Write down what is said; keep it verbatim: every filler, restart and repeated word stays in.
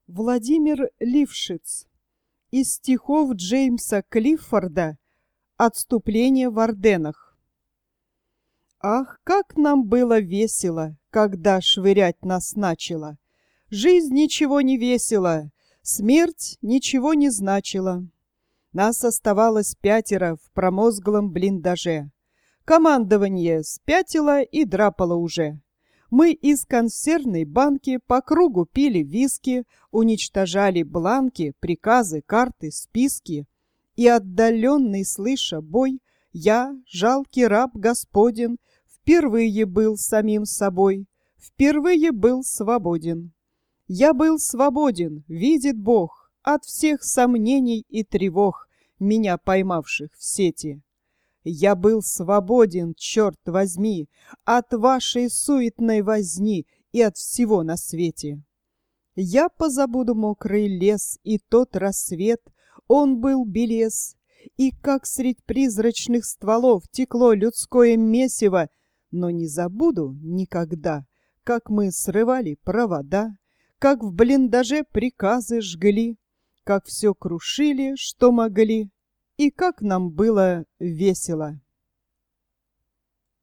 Владимир Лившиц. Из стихов Джеймса Клиффорда «Отступление в Арденнах». Ах, как нам было весело, когда швырять нас начало! Жизнь ничего не весела, смерть ничего не значила. Нас оставалось пятеро в промозглом блиндаже. Командование спятило и драпало уже. Мы из консервной банки по кругу пили виски, уничтожали бланки, приказы, карты, списки. И отдаленный, слыша бой, я, жалкий раб господин, впервые был самим собой, впервые был свободен. Я был свободен, видит Бог, от всех сомнений и тревог, меня поймавших в сети. Я был свободен, черт возьми, от вашей суетной возни и от всего на свете. Я позабуду мокрый лес и тот рассвет, он был белес, и как средь призрачных стволов текло людское месиво, но не забуду никогда, как мы срывали провода, как в блиндаже приказы жгли, как все крушили, что могли, и как нам было весело.